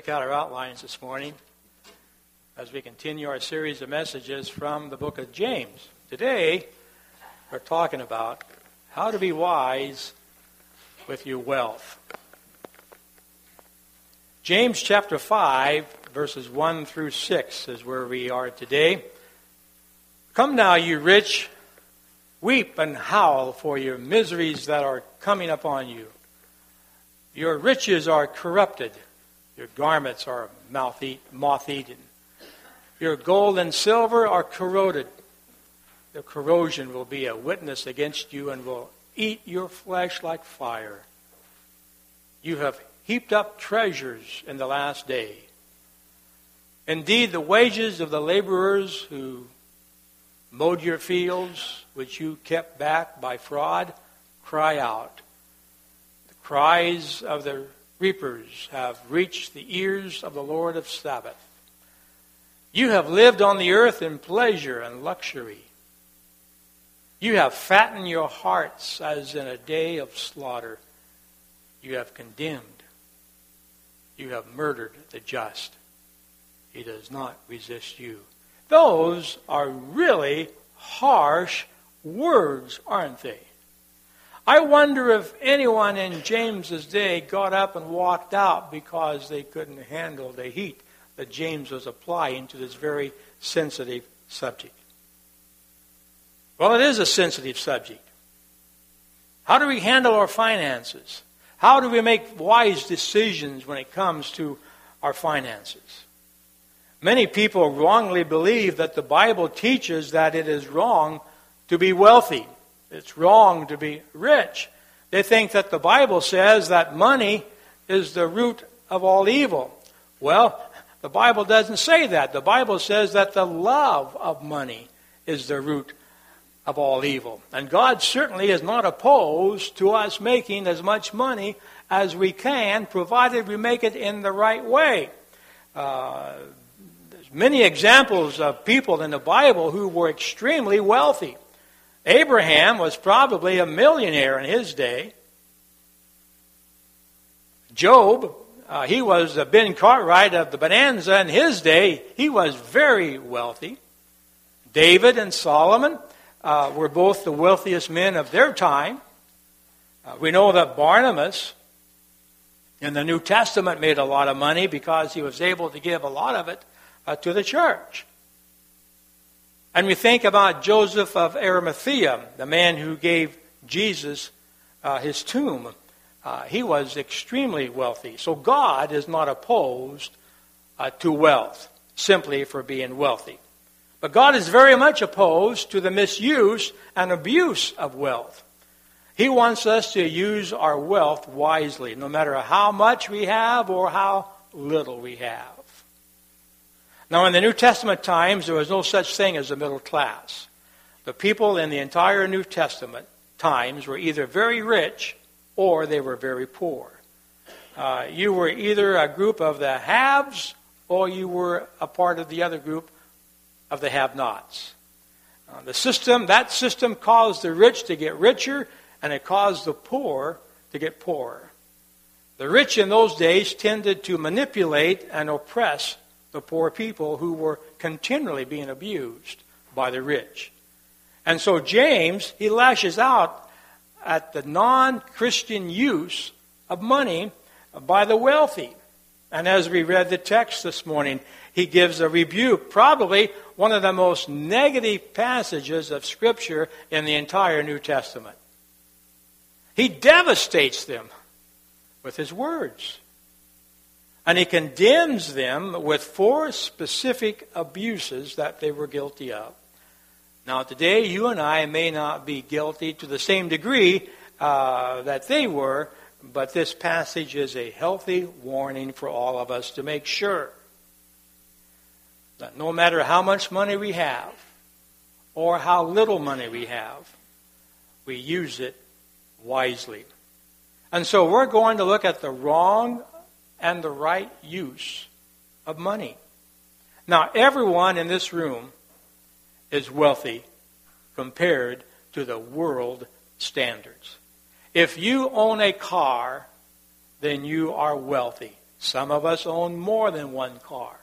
look at our outlines this morning as we continue our series of messages from the book of James. Today, we're talking about how to be wise with your wealth. James chapter 5, verses 1 through 6 is where we are today. Come now, you rich, weep and howl for your miseries that are coming upon you. Your riches are corrupted. Your garments are moth-eaten. Your gold and silver are corroded. The corrosion will be a witness against you and will eat your flesh like fire. You have heaped up treasures in the last day. Indeed, the wages of the laborers who mowed your fields, which you kept back by fraud, cry out. The cries of the reapers have reached the ears of the Lord of Sabaoth. You have lived on the earth in pleasure and luxury. You have fattened your hearts as in a day of slaughter. You have condemned. You have murdered the just. He does not resist you. Those are really harsh words, aren't they? I wonder if anyone in James's day got up and walked out because they couldn't handle the heat that James was applying to this very sensitive subject. Well, it is a sensitive subject. How do we handle our finances? How do we make wise decisions when it comes to our finances? Many people wrongly believe that the Bible teaches that it is wrong to be wealthy. It's wrong to be rich. They think that the Bible says that money is the root of all evil. Well, the Bible doesn't say that. The Bible says that the love of money is the root of all evil. And God certainly is not opposed to us making as much money as we can, provided we make it in the right way. There's many examples of people in the Bible who were extremely wealthy. Abraham was probably a millionaire in his day. Job, he was the Ben Cartwright of the Bonanza in his day. He was very wealthy. David and Solomon were both the wealthiest men of their time. We know that Barnabas in the New Testament made a lot of money because he was able to give a lot of it to the church. And we think about Joseph of Arimathea, the man who gave Jesus his tomb. He was extremely wealthy. So God is not opposed to wealth simply for being wealthy. But God is very much opposed to the misuse and abuse of wealth. He wants us to use our wealth wisely, no matter how much we have or how little we have. Now, in the New Testament times, there was no such thing as a middle class. The people in the entire New Testament times were either very rich or they were very poor. You were either a group of the haves or you were a part of the other group of the have-nots. That system caused the rich to get richer and it caused the poor to get poorer. The rich in those days tended to manipulate and oppress the poor people who were continually being abused by the rich. And so James, he lashes out at the non-Christian use of money by the wealthy. And as we read the text this morning, he gives a rebuke, probably one of the most negative passages of Scripture in the entire New Testament. He devastates them with his words. And he condemns them with 4 specific abuses that they were guilty of. Now today, you and I may not be guilty to the same degree that they were, but this passage is a healthy warning for all of us to make sure that no matter how much money we have or how little money we have, we use it wisely. And so we're going to look at the wrong and the right use of money. Now, everyone in this room is wealthy compared to the world standards. If you own a car, then you are wealthy, Some of us own more than one car.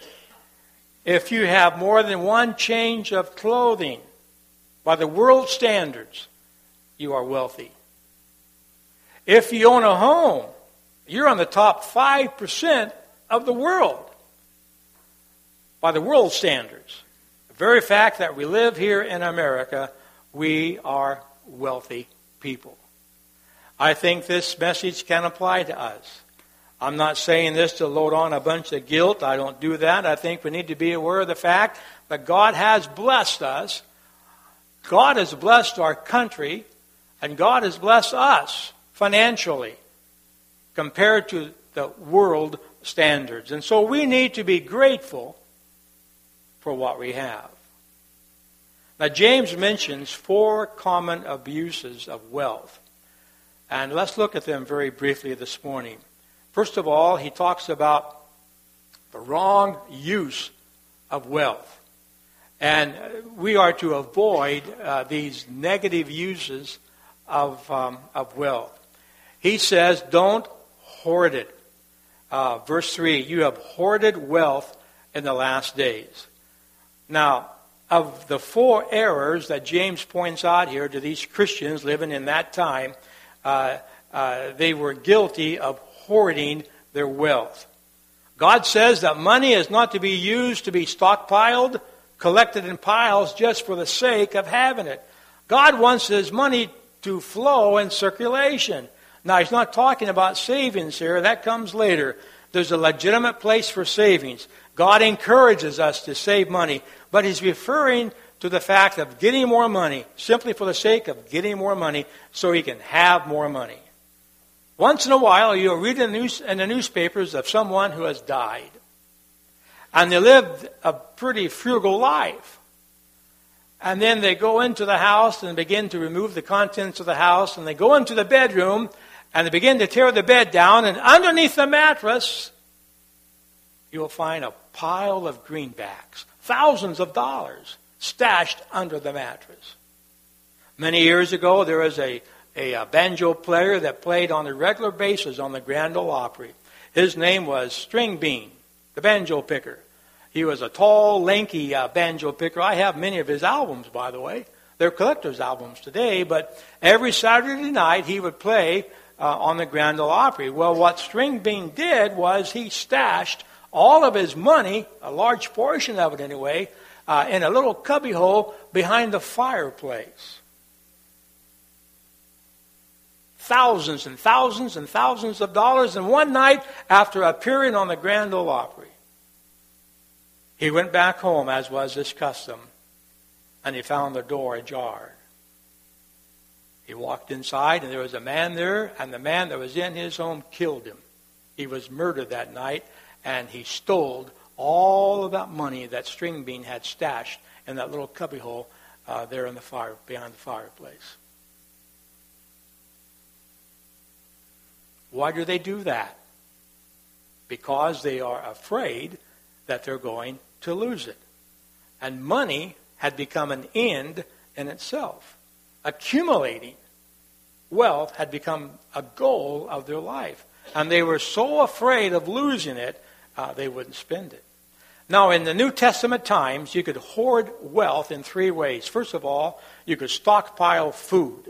If you have more than one change of clothing, by the world standards, you are wealthy. If you own a home, you're on the top 5% of the world, by the world standards. The very fact that we live here in America, we are wealthy people. I think this message can apply to us. I'm not saying this to load on a bunch of guilt. I don't do that. I think we need to be aware of the fact that God has blessed us. God has blessed our country, and God has blessed us financially compared to the world standards. And so we need to be grateful for what we have. Now, James mentions 4 common abuses of wealth. And let's look at them very briefly this morning. First of all, he talks about the wrong use of wealth. And we are to avoid these negative uses of wealth. He says, don't hoard it. Verse 3, you have hoarded wealth in the last days. Now, of the 4 errors that James points out here to these Christians living in that time, they were guilty of hoarding their wealth. God says that money is not to be used to be stockpiled, collected in piles just for the sake of having it. God wants His money to flow in circulation. Now, He's not talking about savings here. That comes later. There's a legitimate place for savings. God encourages us to save money, but He's referring to the fact of getting more money simply for the sake of getting more money so He can have more money. Once in a while, you'll read in the newspapers of someone who has died. And they lived a pretty frugal life. And then they go into the house and begin to remove the contents of the house. And they go into the bedroom and they begin to tear the bed down. And underneath the mattress, you'll find a pile of greenbacks. Thousands of dollars stashed under the mattress. Many years ago, there was a banjo player that played on a regular basis on the Grand Ole Opry. His name was String Bean, the banjo picker. He was a tall, lanky banjo picker. I have many of his albums, by the way. They're collector's albums today, but every Saturday night he would play on the Grand Ole Opry. Well, what String Bean did was he stashed all of his money, a large portion of it anyway, in a little cubbyhole behind the fireplace. Thousands and thousands and thousands of dollars. And one night, after appearing on the Grand Ole Opry, he went back home, as was his custom, and he found the door ajar. He walked inside, and there was a man there, and the man that was in his home killed him. He was murdered that night, and he stole all of that money that String Bean had stashed in that little cubbyhole there in the fire, behind the fireplace. Why do they do that? Because they are afraid that they're going to lose it. And money had become an end in itself. Accumulating wealth had become a goal of their life. And they were so afraid of losing it, they wouldn't spend it. Now, in the New Testament times, you could hoard wealth in 3 ways. First of all, you could stockpile food.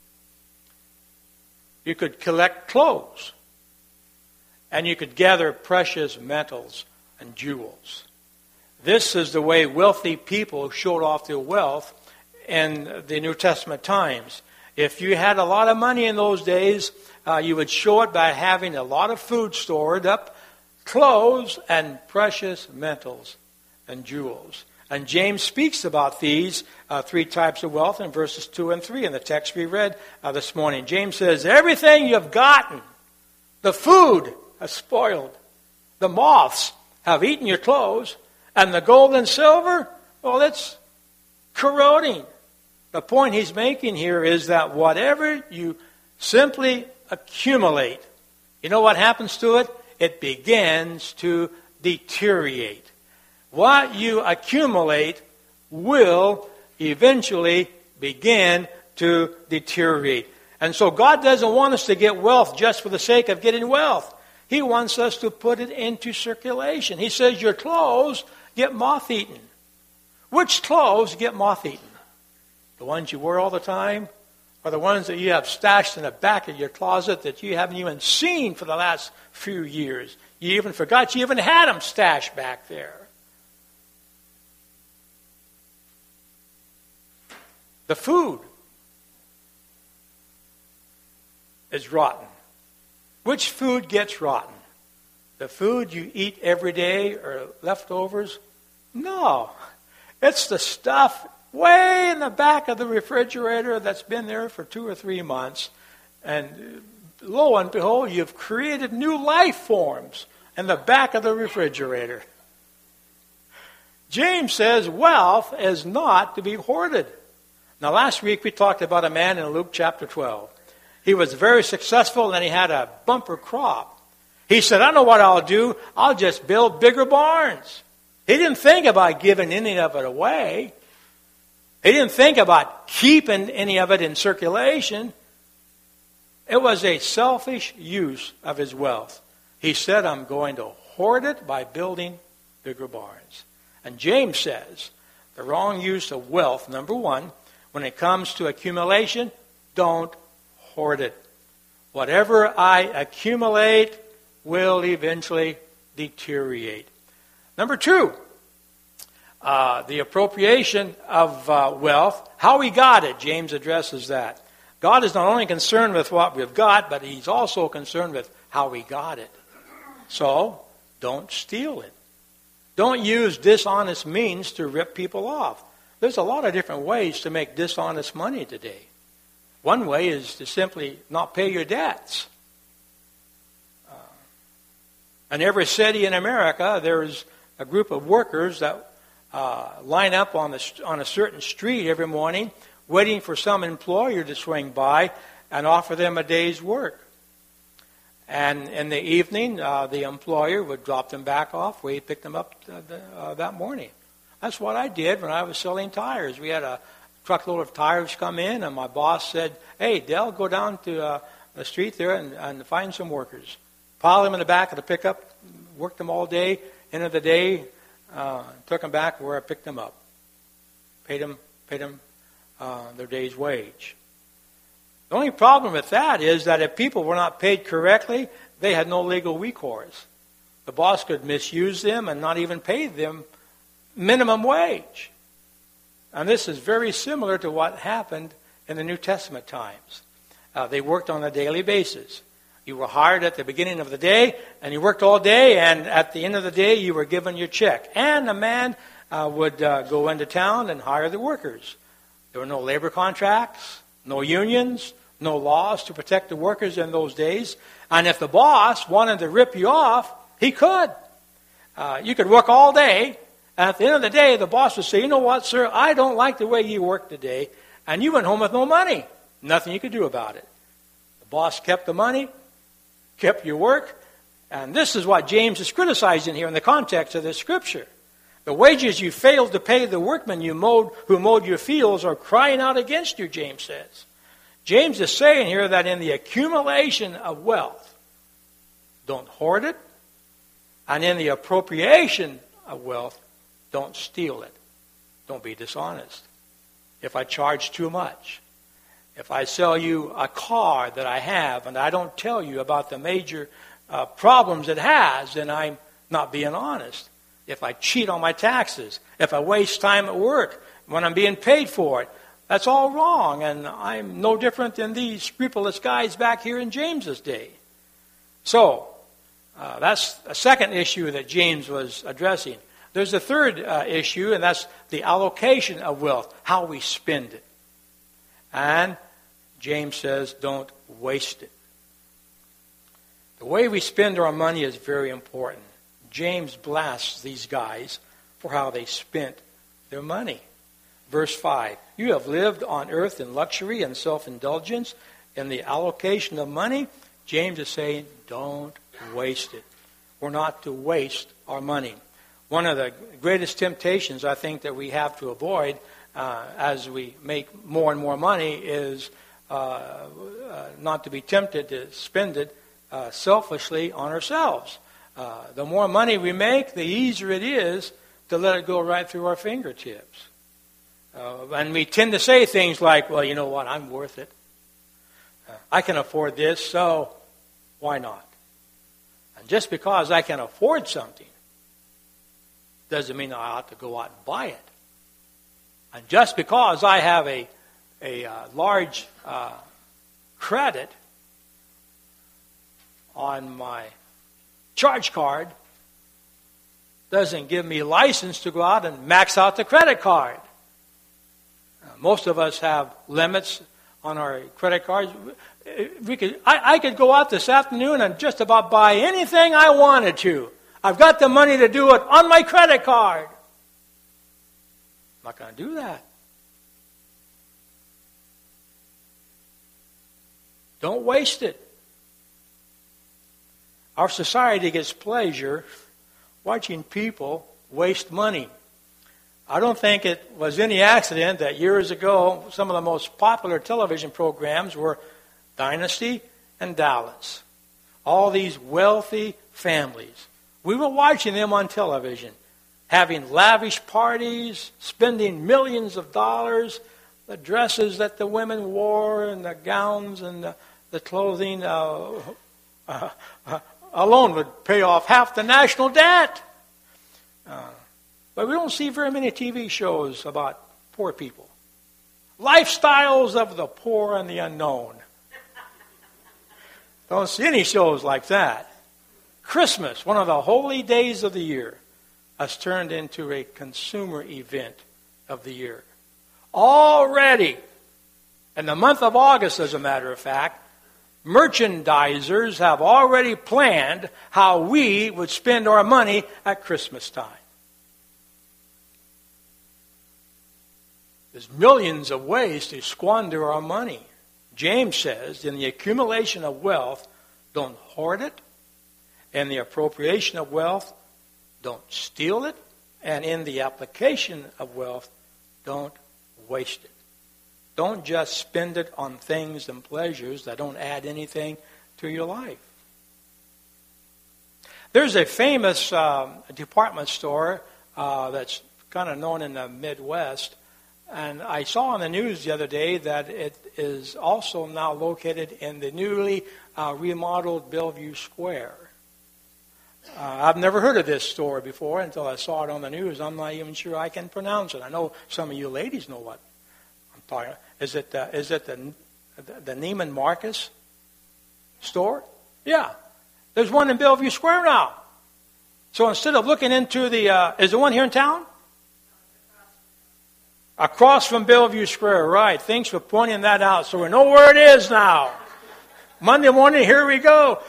You could collect clothes. And you could gather precious metals and jewels. This is the way wealthy people showed off their wealth in the New Testament times. If you had a lot of money in those days, you would show it by having a lot of food stored up, clothes, and precious metals and jewels. And James speaks about these 3 types of wealth in verses 2 and 3 in the text we read this morning. James says, everything you've gotten, the food has spoiled, the moths have eaten your clothes, and the gold and silver, well, it's corroding. The point he's making here is that whatever you simply accumulate, you know what happens to it? It begins to deteriorate. What you accumulate will eventually begin to deteriorate. And so God doesn't want us to get wealth just for the sake of getting wealth. He wants us to put it into circulation. He says your clothes get moth-eaten. Which clothes get moth-eaten? The ones you wear all the time? Or the ones that you have stashed in the back of your closet that you haven't even seen for the last few years? You even forgot you even had them stashed back there. The food is rotten. Which food gets rotten? The food you eat every day or leftovers? No. It's the stuff way in the back of the refrigerator that's been there for 2 or 3 months. And lo and behold, you've created new life forms in the back of the refrigerator. James says wealth is not to be hoarded. Now, last week we talked about a man in Luke chapter 12. He was very successful and he had a bumper crop. He said, I know what I'll do. I'll just build bigger barns. He didn't think about giving any of it away. He didn't think about keeping any of it in circulation. It was a selfish use of his wealth. He said, I'm going to hoard it by building bigger barns. And James says, the wrong use of wealth, number one, when it comes to accumulation, don't hoard it. Whatever I accumulate will eventually deteriorate. Number two, the appropriation of wealth, how we got it. James addresses that. God is not only concerned with what we've got, but he's also concerned with how we got it. So, don't steal it. Don't use dishonest means to rip people off. There's a lot of different ways to make dishonest money today. One way is to simply not pay your debts. In every city in America, there's a group of workers that line up on a certain street every morning, waiting for some employer to swing by and offer them a day's work. And in the evening, the employer would drop them back off where he picked them up that morning. That's what I did when I was selling tires. We had a truckload of tires come in, and my boss said, hey, Dell, go down to the street there and find some workers. Pile them in the back of the pickup, worked them all day. End of the day, took them back where I picked them up. Paid them their day's wage. The only problem with that is that if people were not paid correctly, they had no legal recourse. The boss could misuse them and not even pay them minimum wage. And this is very similar to what happened in the New Testament times. They worked on a daily basis. You were hired at the beginning of the day, and you worked all day, and at the end of the day, you were given your check. And a man would go into town and hire the workers. There were no labor contracts, no unions, no laws to protect the workers in those days. And if the boss wanted to rip you off, he could. You could work all day, and at the end of the day, the boss would say, you know what, sir, I don't like the way you worked today, and you went home with no money. Nothing you could do about it. The boss kept the money, kept your work, and this is what James is criticizing here in the context of this scripture. The wages you failed to pay the workmen who mowed your fields are crying out against you, James says. James is saying here that in the accumulation of wealth, don't hoard it, and in the appropriation of wealth, don't steal it. Don't be dishonest. If I charge too much, if I sell you a car that I have and I don't tell you about the major problems it has, then I'm not being honest. If I cheat on my taxes, if I waste time at work when I'm being paid for it, that's all wrong, and I'm no different than these scrupulous guys back here in James's day. So, that's a second issue that James was addressing. There's a third issue, and that's the allocation of wealth, how we spend it. And James says, don't waste it. The way we spend our money is very important. James blasts these guys for how they spent their money. Verse 5, you have lived on earth in luxury and self-indulgence. In the allocation of money, James is saying, don't waste it. We're not to waste our money. One of the greatest temptations I think that we have to avoid as we make more and more money is not to be tempted to spend it selfishly on ourselves. The more money we make, the easier it is to let it go right through our fingertips. And we tend to say things like, well, you know what, I'm worth it. I can afford this, so why not? And just because I can afford something doesn't mean I ought to go out and buy it. And just because I have a large credit on my charge card doesn't give me license to go out and max out the credit card. Most of us have limits on our credit cards. I could go out this afternoon and just about buy anything I wanted to. I've got the money to do it on my credit card. I'm not going to do that. Don't waste it. Our society gets pleasure watching people waste money. I don't think it was any accident that years ago some of the most popular television programs were Dynasty and Dallas. All these wealthy families. We were watching them on television, having lavish parties, spending millions of dollars, the dresses that the women wore and the gowns and the clothing alone would pay off half the national debt. But we don't see very many TV shows about poor people. Lifestyles of the poor and the unknown. Don't see any shows like that. Christmas, one of the holy days of the year, has turned into a consumer event of the year. Already, in the month of August, as a matter of fact, merchandisers have already planned how we would spend our money at Christmas time. There's millions of ways to squander our money. James says, in the accumulation of wealth, don't hoard it. In the appropriation of wealth, don't steal it. And in the application of wealth, don't waste it. Don't just spend it on things and pleasures that don't add anything to your life. There's a famous department store that's kind of known in the Midwest. And I saw on the news the other day that it is also now located in the newly remodeled Bellevue Square. I've never heard of this store before until I saw it on the news. I'm not even sure I can pronounce it. I know some of you ladies know what I'm talking about. Is it the Neiman Marcus store? Yeah. There's one in Bellevue Square now. So instead of looking into the... is there one here in town? Across from Bellevue Square, right. Thanks for pointing that out so we know where it is now. Monday morning, here we go.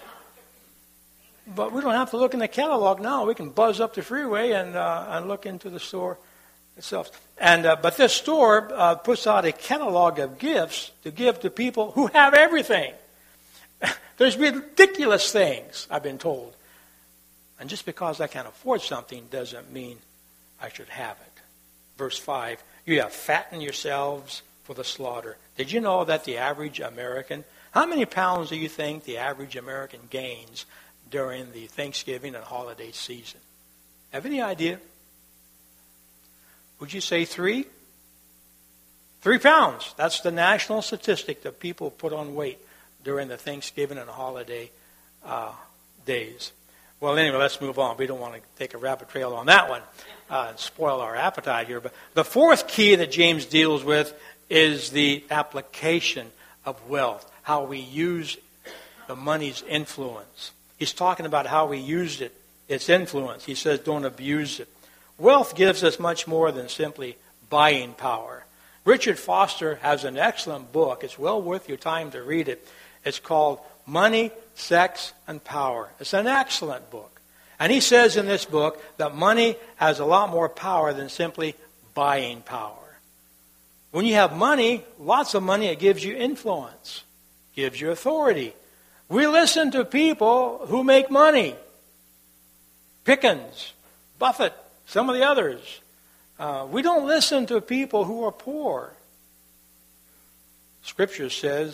But we don't have to look in the catalog now. We can buzz up the freeway and look into the store itself. And but this store puts out a catalog of gifts to give to people who have everything. There's ridiculous things, I've been told. And just because I can afford something doesn't mean I should have it. Verse 5, you have fattened yourselves for the slaughter. Did you know that the average American, how many pounds do you think the average American gains during the Thanksgiving and holiday season? Have any idea? Would you say 3? 3 pounds. That's the national statistic that people put on weight during the Thanksgiving and holiday days. Well, anyway, let's move on. We don't want to take a rabbit trail on that one and spoil our appetite here. But the fourth key that James deals with is the application of wealth, how we use the money's influence. He's talking about how we used it, its influence. He says don't abuse it. Wealth gives us much more than simply buying power. Richard Foster has an excellent book. It's well worth your time to read it. It's called Money, Sex, and Power. It's an excellent book. And he says in this book that money has a lot more power than simply buying power. When you have money, lots of money, it gives you influence, gives you authority. We listen to people who make money. Pickens, Buffett, some of the others. We don't listen to people who are poor. Scripture says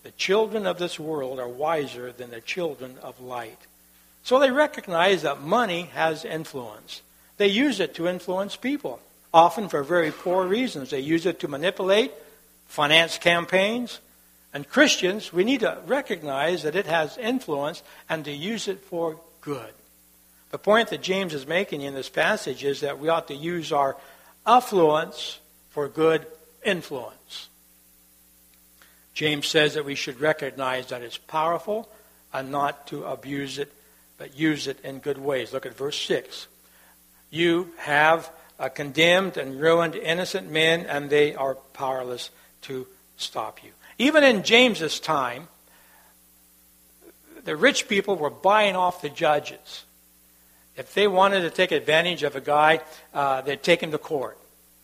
The children of this world are wiser than the children of light. So they recognize that money has influence. They use it to influence people, often for very poor reasons. They use it to manipulate, finance campaigns. And Christians, we need to recognize that it has influence and to use it for good. The point that James is making in this passage is that we ought to use our affluence for good influence. James says that we should recognize that it's powerful and not to abuse it, but use it in good ways. Look at verse 6. You have condemned and ruined innocent men, and they are powerless to stop you. Even in James's time, the rich people were buying off the judges. If they wanted to take advantage of a guy, they'd take him to court.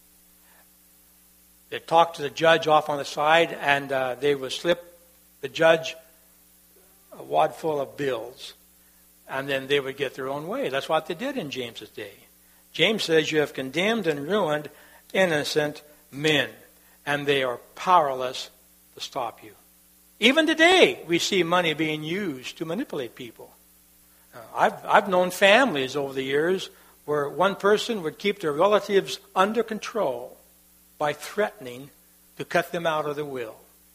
They'd talk to the judge off on the side, and they would slip the judge a wad full of bills, and then they would get their own way. That's what they did in James's day. James says, you have condemned and ruined innocent men, and they are powerless to stop you. Even today, we see money being used to manipulate people. I've known families over the years where one person would keep their relatives under control by threatening to cut them out of the will.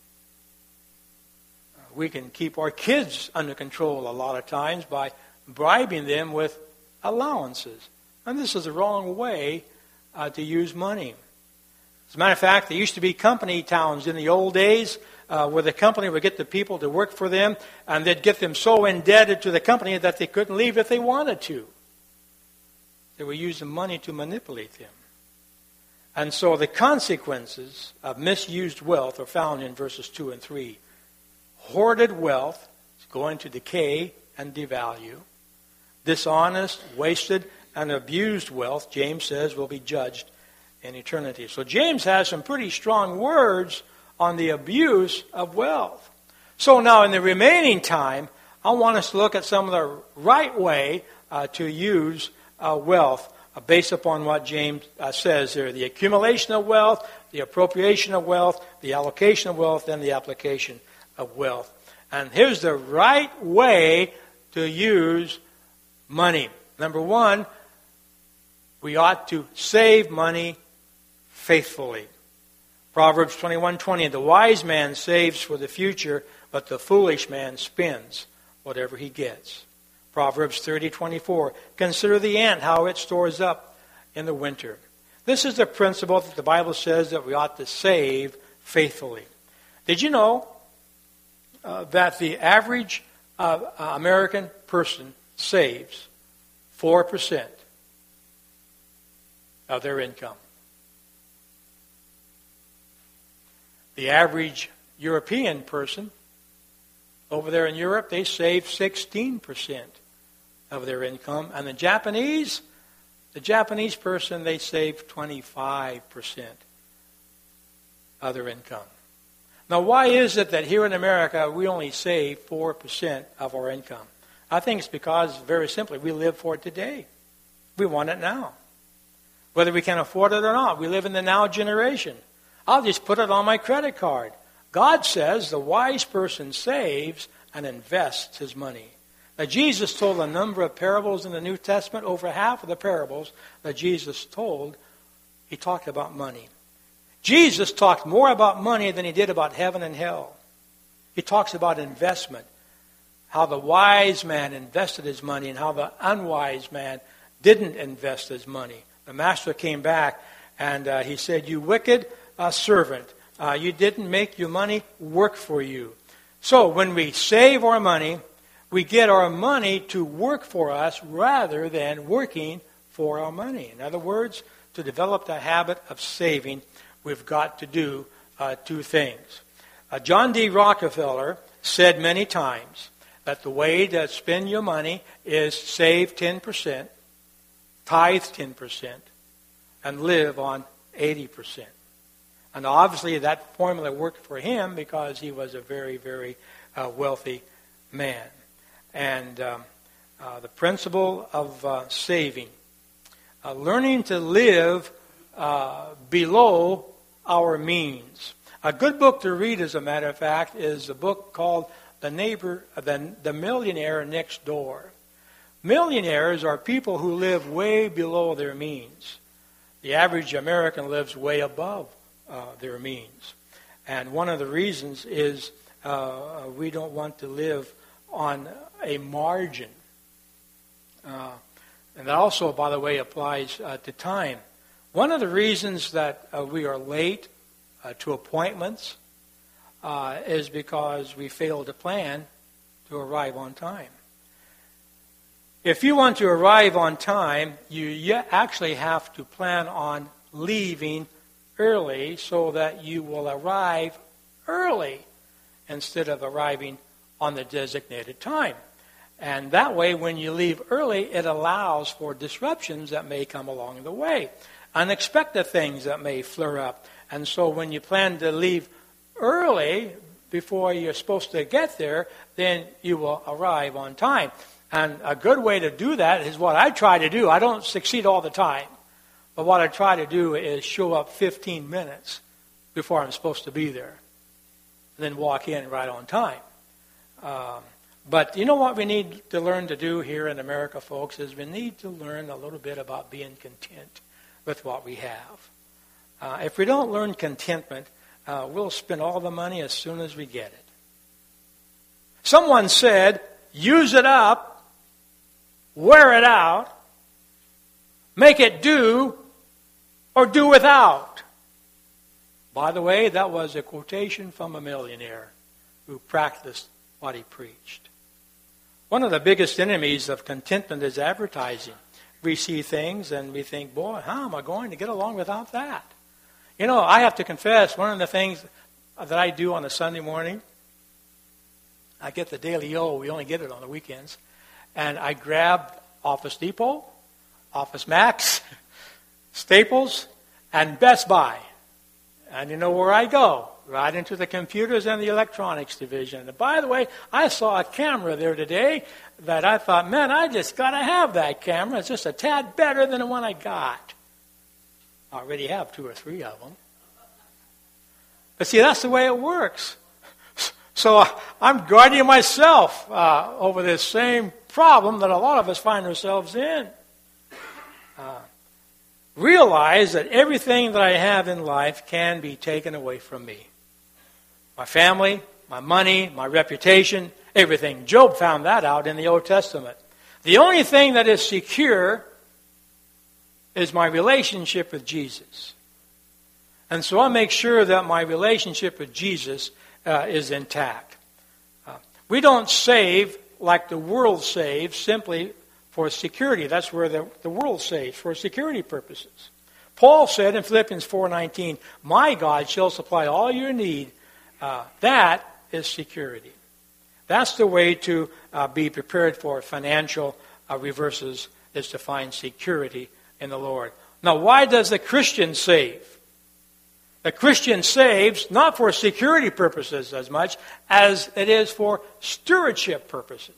We can keep our kids under control a lot of times by bribing them with allowances. And this is the wrong way to use money. As a matter of fact, there used to be company towns in the old days where the company would get the people to work for them, and they'd get them so indebted to the company that they couldn't leave if they wanted to. They were using money to manipulate them. And so the consequences of misused wealth are found in verses 2 and 3. Hoarded wealth is going to decay and devalue. Dishonest, wasted, and abused wealth, James says, will be judged in eternity. So James has some pretty strong words on the abuse of wealth. So now in the remaining time, I want us to look at some of the right way to use wealth based upon what James says there. The accumulation of wealth, the appropriation of wealth, the allocation of wealth, and the application of wealth. And here's the right way to use money. Number one, we ought to save money faithfully. Proverbs 21:20, the wise man saves for the future, but the foolish man spends whatever he gets. Proverbs 30:24, consider the ant, how it stores up in the winter. This is the principle that the Bible says that we ought to save faithfully. Did you know that the average American person saves 4% of their income? The average European person over there in Europe, they save 16% of their income. And the Japanese person, they save 25% of their income. Now, why is it that here in America we only save 4% of our income? I think it's because, very simply, we live for it today. We want it now. Whether we can afford it or not, we live in the now generation. I'll just put it on my credit card. God says the wise person saves and invests his money. Now, Jesus told a number of parables in the New Testament. Over half of the parables that Jesus told, he talked about money. Jesus talked more about money than he did about heaven and hell. He talks about investment, how the wise man invested his money and how the unwise man didn't invest his money. The master came back and he said, you wicked servant, you didn't make your money work for you. So when we save our money, we get our money to work for us rather than working for our money. In other words, to develop the habit of saving, we've got to do two things. John D. Rockefeller said many times that the way to spend your money is save 10%, tithe 10%, and live on 80%. And obviously that formula worked for him because he was a very, very wealthy man. And the principle of saving, learning to live below our means. A good book to read, as a matter of fact, is a book called The Millionaire Next Door. Millionaires are people who live way below their means. The average American lives way above their means. And one of the reasons is we don't want to live on a margin. And that also, by the way, applies to time. One of the reasons that we are late to appointments is because we fail to plan to arrive on time. If you want to arrive on time, you actually have to plan on leaving early so that you will arrive early instead of arriving on the designated time. And that way, when you leave early, it allows for disruptions that may come along the way, unexpected things that may flare up. And so when you plan to leave early before you're supposed to get there, then you will arrive on time. And a good way to do that is what I try to do. I don't succeed all the time. But what I try to do is show up 15 minutes before I'm supposed to be there. And then walk in right on time. But you know what we need to learn to do here in America, folks, is we need to learn a little bit about being content with what we have. If we don't learn contentment, we'll spend all the money as soon as we get it. Someone said, use it up, wear it out, make it do, or do without. By the way, that was a quotation from a millionaire who practiced what he preached. One of the biggest enemies of contentment is advertising. We see things and we think, boy, how am I going to get along without that? You know, I have to confess, one of the things that I do on a Sunday morning, I get the Daily O, we only get it on the weekends, and I grab Office Depot, Office Max, Staples, and Best Buy. And you know where I go? Right into the computers and the electronics division. And by the way, I saw a camera there today that I thought, man, I just got to have that camera. It's just a tad better than the one I got. I already have 2 or 3 of them. But see, that's the way it works. So I'm guarding myself over this same problem that a lot of us find ourselves in. Realize that everything that I have in life can be taken away from me. My family, my money, my reputation, everything. Job found that out in the Old Testament. The only thing that is secure is my relationship with Jesus. And so I make sure that my relationship with Jesus is intact. We don't save like the world saves simply for security. That's where the world saves, for security purposes. Paul said in Philippians 4:19, my God shall supply all your need. That is security. That's the way to be prepared for financial reverses, is to find security in the Lord. Now, why does the Christian save? The Christian saves not for security purposes as much as it is for stewardship purposes.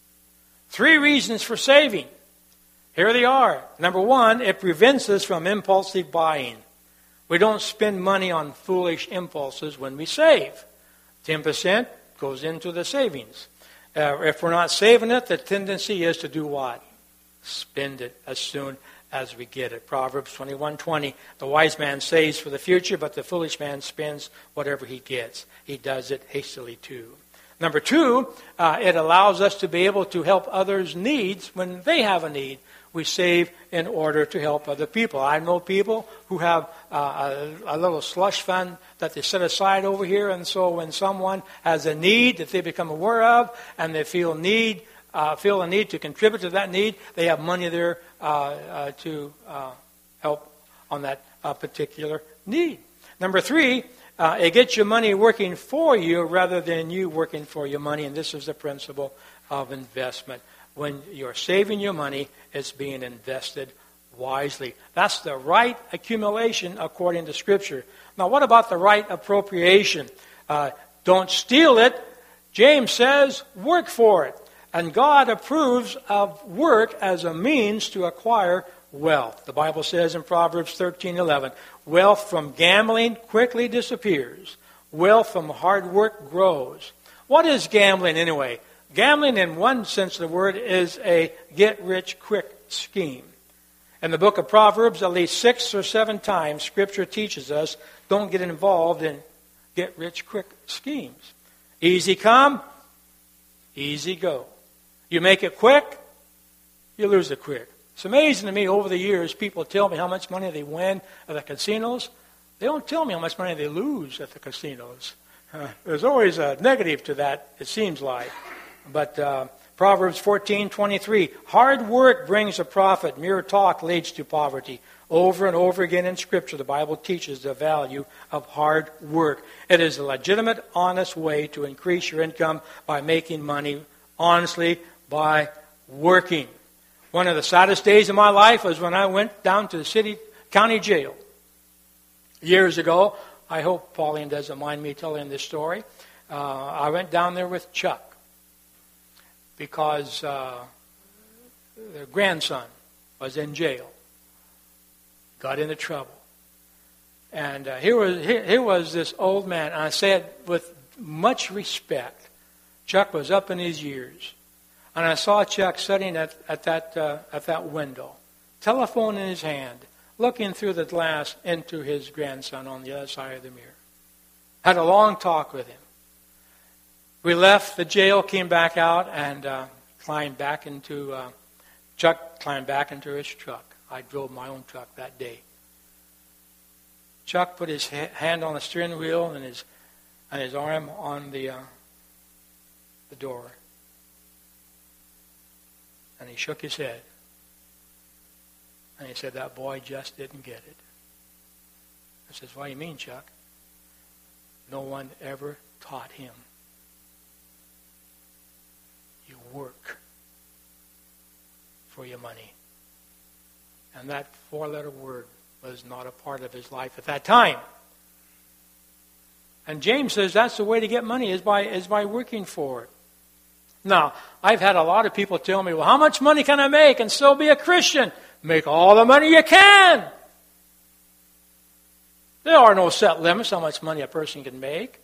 3 reasons for saving. Here they are. Number 1, it prevents us from impulsive buying. We don't spend money on foolish impulses when we save. 10% goes into the savings. If we're not saving it, the tendency is to do what? Spend it as soon as we get it. Proverbs 21:20. The wise man saves for the future, but the foolish man spends whatever he gets. He does it hastily too. Number 2, it allows us to be able to help others' needs when they have a need. We save in order to help other people. I know people who have a little slush fund that they set aside over here, and so when someone has a need that they become aware of and they feel a need to contribute to that need, they have money there to help on that particular need. Number 3, it gets your money working for you rather than you working for your money, and this is the principle of investment. When you're saving your money, it's being invested wisely. That's the right accumulation according to Scripture. Now, what about the right appropriation? Don't steal it. James says, work for it. And God approves of work as a means to acquire wealth. The Bible says in Proverbs 13:11, wealth from gambling quickly disappears, Wealth from hard work grows. What is gambling anyway? Gambling, in one sense of the word, is a get-rich-quick scheme. In the book of Proverbs, at least 6 or 7 times, Scripture teaches us, don't get involved in get-rich-quick schemes. Easy come, easy go. You make it quick, you lose it quick. It's amazing to me, over the years, people tell me how much money they win at the casinos. They don't tell me how much money they lose at the casinos. There's always a negative to that, it seems like. But Proverbs 14:23, hard work brings a profit. Mere talk leads to poverty. Over and over again in Scripture, the Bible teaches the value of hard work. It is a legitimate, honest way to increase your income by making money honestly by working. One of the saddest days of my life was when I went down to the county jail years ago. I hope Pauline doesn't mind me telling this story. I went down there with Chuck because their grandson was in jail, got into trouble. And here was this old man, and I say it with much respect. Chuck was up in his years. And I saw Chuck sitting at that window, telephone in his hand, looking through the glass into his grandson on the other side of the mirror. Had a long talk with him. We left the jail, came back out, and Chuck climbed back into his truck. I drove my own truck that day. Chuck put his hand on the steering wheel and his arm on the door. And he shook his head. And he said, that boy just didn't get it. I says, what do you mean, Chuck? No one ever taught him. You work for your money. And that 4-letter word was not a part of his life at that time. And James says that's the way to get money is by working for it. Now, I've had a lot of people tell me, well, how much money can I make and still be a Christian? Make all the money you can. There are no set limits how much money a person can make.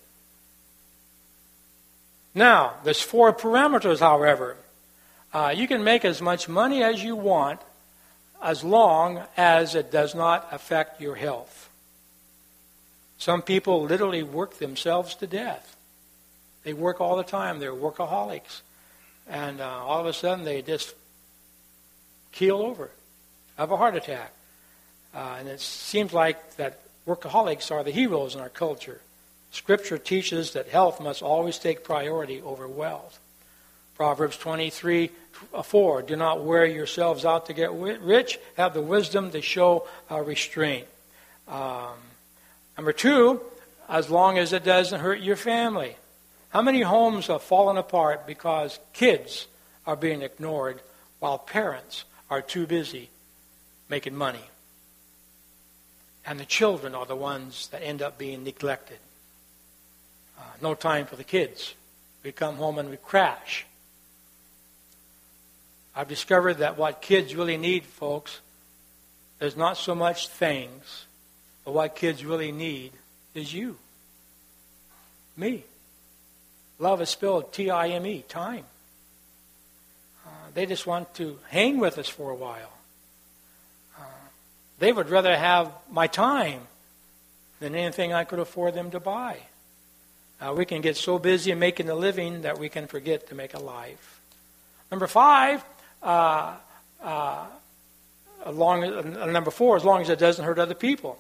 Now, there's 4 parameters, however. You can make as much money as you want as long as it does not affect your health. Some people literally work themselves to death. They work all the time. They're workaholics. And all of a sudden they just keel over, have a heart attack. And it seems like that workaholics are the heroes in our culture. Scripture teaches that health must always take priority over wealth. Proverbs 23:4, do not wear yourselves out to get rich. Have the wisdom to show restraint. Number 2, as long as it doesn't hurt your family. How many homes have fallen apart because kids are being ignored while parents are too busy making money? And the children are the ones that end up being neglected. No time for the kids. We come home and we crash. I've discovered that what kids really need, folks, is not so much things, but what kids really need is you. Me. Love is spelled T-I-M-E, time. They just want to hang with us for a while. They would rather have my time than anything I could afford them to buy. We can get so busy in making a living that we can forget to make a life. Number 5, number 4, as long as it doesn't hurt other people.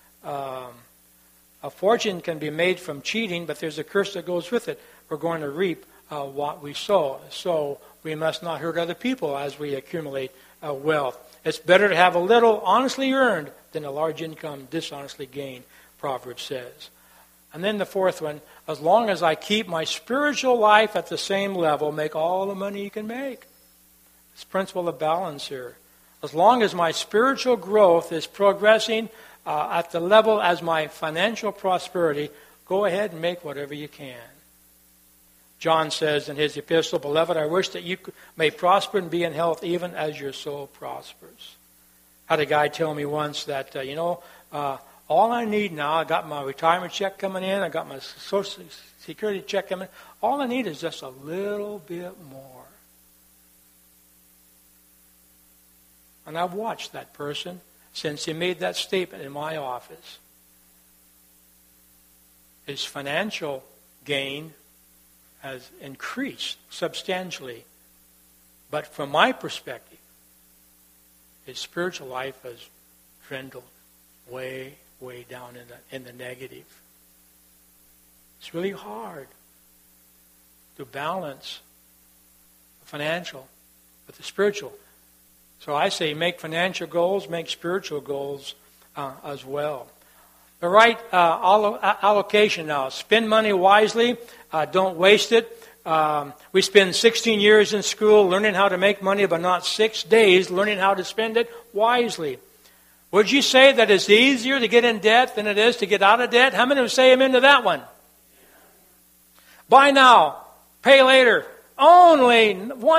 A fortune can be made from cheating, but there's a curse that goes with it. We're going to reap what we sow. So we must not hurt other people as we accumulate wealth. It's better to have a little honestly earned than a large income dishonestly gained, Proverbs says. And then the 4th one, as long as I keep my spiritual life at the same level, make all the money you can make. It's principle of balance here. As long as my spiritual growth is progressing at the level as my financial prosperity, go ahead and make whatever you can. John says in his epistle, Beloved, I wish that you may prosper and be in health even as your soul prospers. I had a guy tell me once that, All I need now, I got my retirement check coming in, I got my Social Security check coming in. All I need is just a little bit more. And I've watched that person since he made that statement in my office. His financial gain has increased substantially. But from my perspective, his spiritual life has dwindled way, way down in the negative. It's really hard to balance the financial with the spiritual. So I say make financial goals, make spiritual goals as well. The right allocation now. Spend money wisely. Don't waste it. We spend 16 years in school learning how to make money, but not 6 days learning how to spend it wisely. Would you say that it's easier to get in debt than it is to get out of debt? How many would say amen to that one? Buy now, pay later. Only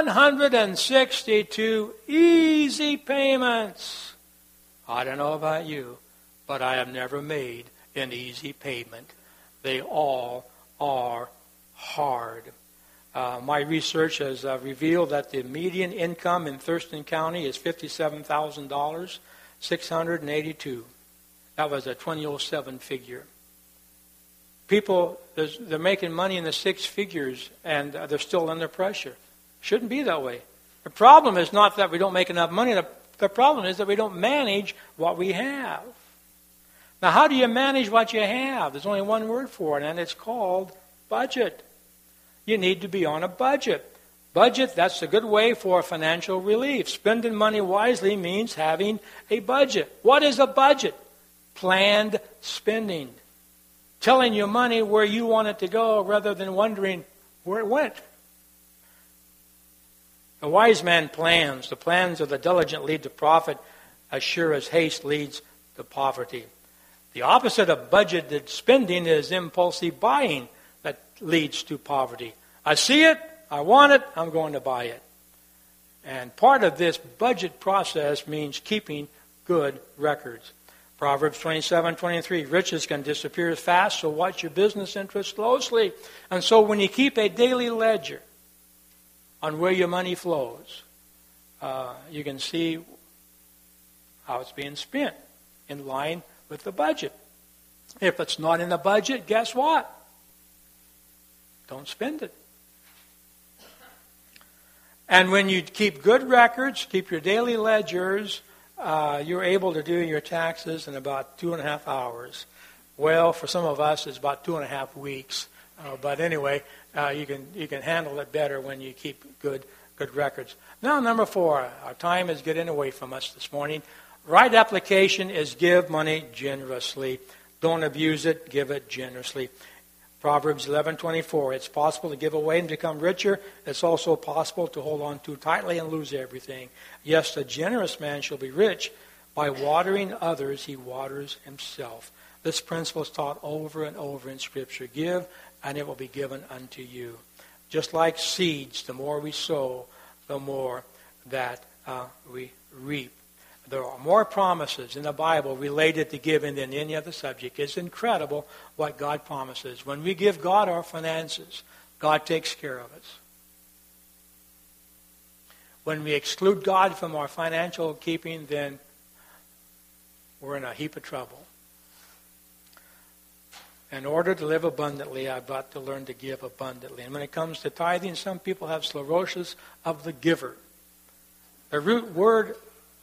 162 easy payments. I don't know about you, but I have never made an easy payment. They all are hard. My research has revealed that the median income in Thurston County is $57,000, 682. That was a 2007 figure. People, they're making money in the six figures, and they're still under pressure. Shouldn't be that way. The problem is not that we don't make enough money. The problem is that we don't manage what we have. Now, how do you manage what you have? There's only one word for it, and it's called budget. You need to be on a budget. Budget, that's a good way for financial relief. Spending money wisely means having a budget. What is a budget? Planned spending. Telling your money where you want it to go rather than wondering where it went. A wise man plans. The plans of the diligent lead to profit, as sure as haste leads to poverty. The opposite of budgeted spending is impulsive buying that leads to poverty. I see it, I want it, I'm going to buy it. And part of this budget process means keeping good records. Proverbs 27:23, riches can disappear fast, so watch your business interests closely. And so when you keep a daily ledger on where your money flows, you can see how it's being spent in line with the budget. If it's not in the budget, guess what? Don't spend it. And when you keep good records, keep your daily ledgers, you're able to do your taxes in about 2.5 hours. Well, for some of us, it's about 2.5 weeks. But anyway, you can handle it better when you keep good records. Now, number 4, our time is getting away from us this morning. Right application is give money generously. Don't abuse it. Give it generously. Proverbs 11:24. It's possible to give away and become richer. It's also possible to hold on too tightly and lose everything. Yes, the generous man shall be rich. By watering others, he waters himself. This principle is taught over and over in Scripture. Give, and it will be given unto you. Just like seeds, the more we sow, the more that we reap. There are more promises in the Bible related to giving than any other subject. It's incredible what God promises. When we give God our finances, God takes care of us. When we exclude God from our financial keeping, then we're in a heap of trouble. In order to live abundantly, I've got to learn to give abundantly. And when it comes to tithing, some people have sclerosis of the giver. The root word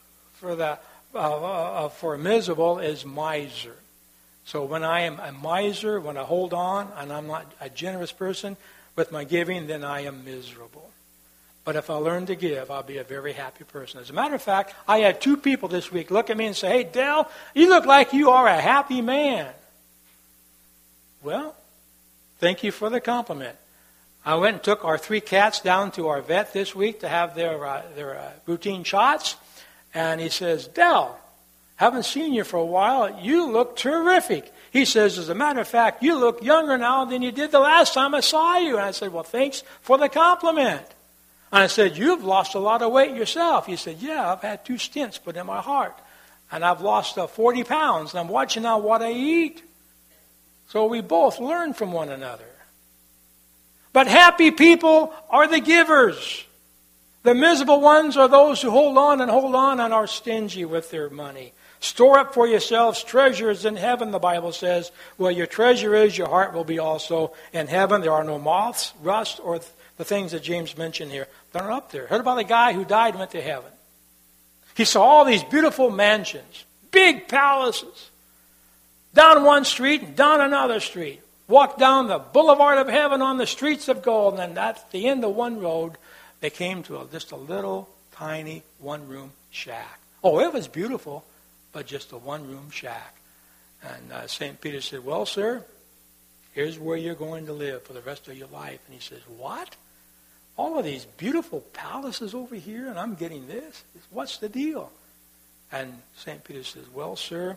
for miserable is miser. So when I am a miser, when I hold on and I'm not a generous person with my giving, then I am miserable. But if I learn to give, I'll be a very happy person. As a matter of fact, I had 2 people this week look at me and say, "Hey, Dale, you look like you are a happy man." Well, thank you for the compliment. I went and took our 3 cats down to our vet this week to have their routine shots. And he says, "Del, haven't seen you for a while. You look terrific." He says, "As a matter of fact, you look younger now than you did the last time I saw you." And I said, "Well, thanks for the compliment." And I said, "You've lost a lot of weight yourself." He said, "Yeah, I've had 2 stents put in my heart." And I've lost 40 pounds, and I'm watching now what I eat. So we both learn from one another. But happy people are the givers. The miserable ones are those who hold on and are stingy with their money. Store up for yourselves treasures in heaven, the Bible says. Where your treasure is, your heart will be also in heaven. There are no moths, rust, or the things that James mentioned here. They're up there. Heard about a guy who died and went to heaven. He saw all these beautiful mansions, big palaces, down one street and down another street. Walked down the boulevard of heaven on the streets of gold, and then at the end of one road, they came to just a little tiny one-room shack. Oh, it was beautiful, but just a one-room shack. And St. Peter said, well, sir, here's where you're going to live for the rest of your life. And he says, what? All of these beautiful palaces over here, and I'm getting this? What's the deal? And St. Peter says, well, sir,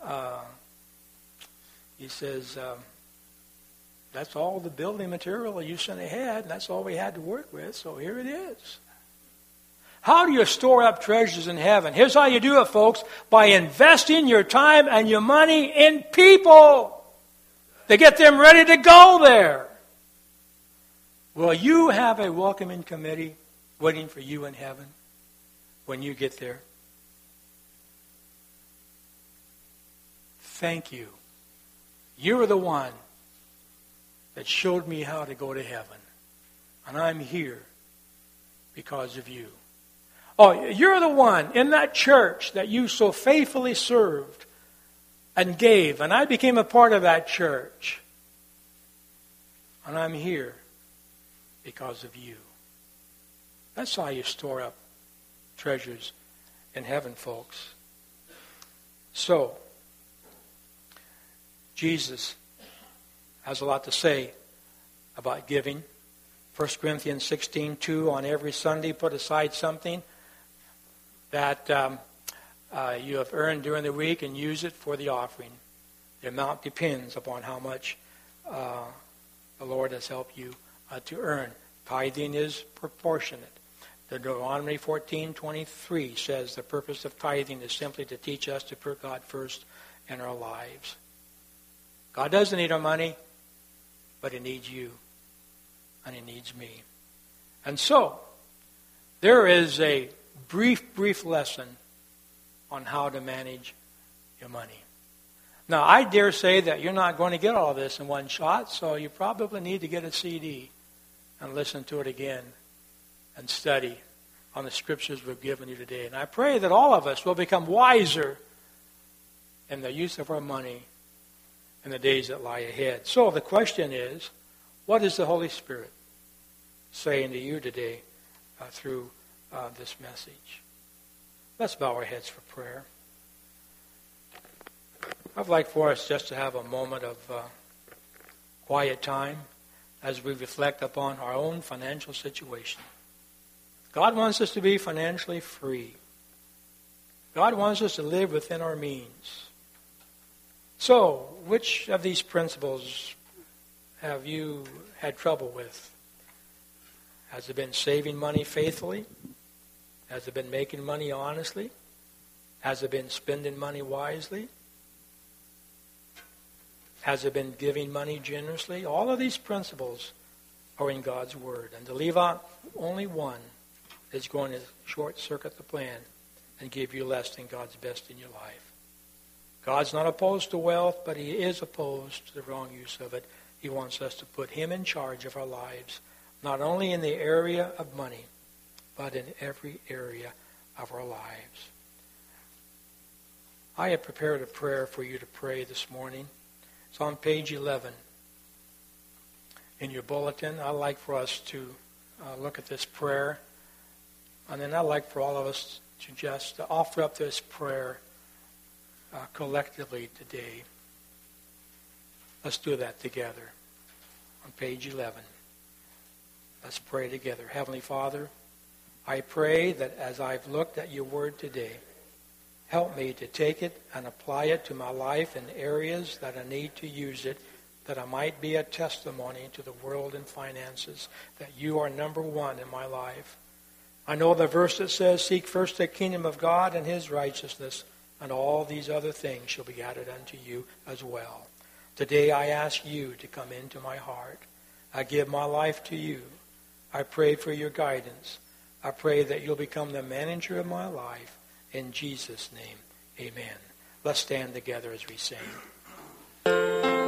he says, that's all the building material you sent ahead, and that's all we had to work with, so here it is. How do you store up treasures in heaven? Here's how you do it, folks. By investing your time and your money in people to get them ready to go there. Will you have a welcoming committee waiting for you in heaven when you get there? Thank you. You are the one that showed me how to go to heaven. And I'm here because of you. Oh, you're the one in that church that you so faithfully served and gave. And I became a part of that church. And I'm here because of you. That's how you store up treasures in heaven, folks. So, Jesus has a lot to say about giving. 1 Corinthians 16:2, on every Sunday put aside something that you have earned during the week and use it for the offering. The amount depends upon how much the Lord has helped you to earn. Tithing is proportionate. The Deuteronomy 14:23 says the purpose of tithing is simply to teach us to put God first in our lives. God doesn't need our money, but He needs you, and He needs me. And so, there is a brief lesson on how to manage your money. Now, I dare say that you're not going to get all this in one shot, so you probably need to get a CD and listen to it again and study on the scriptures we've given you today. And I pray that all of us will become wiser in the use of our money in the days that lie ahead. So the question is, what is the Holy Spirit saying to you today through this message? Let's bow our heads for prayer. I'd like for us just to have a moment of quiet time as we reflect upon our own financial situation. God wants us to be financially free. God wants us to live within our means. So, which of these principles have you had trouble with? Has it been saving money faithfully? Has it been making money honestly? Has it been spending money wisely? Has it been giving money generously? All of these principles are in God's Word. And to leave out only one is going to short-circuit the plan and give you less than God's best in your life. God's not opposed to wealth, but He is opposed to the wrong use of it. He wants us to put Him in charge of our lives, not only in the area of money, but in every area of our lives. I have prepared a prayer for you to pray this morning. It's on page 11 in your bulletin. I'd like for us to look at this prayer, and then I'd like for all of us to just offer up this prayer collectively today. Let's do that together on page 11. Let's pray together. Heavenly Father, I pray that as I've looked at your word today, help me to take it and apply it to my life in areas that I need to use it, that I might be a testimony to the world and finances, that you are number one in my life. I know the verse that says, seek first the kingdom of God and His righteousness, and all these other things shall be added unto you as well. Today I ask you to come into my heart. I give my life to you. I pray for your guidance. I pray that you'll become the manager of my life. In Jesus' name, amen. Let's stand together as we sing.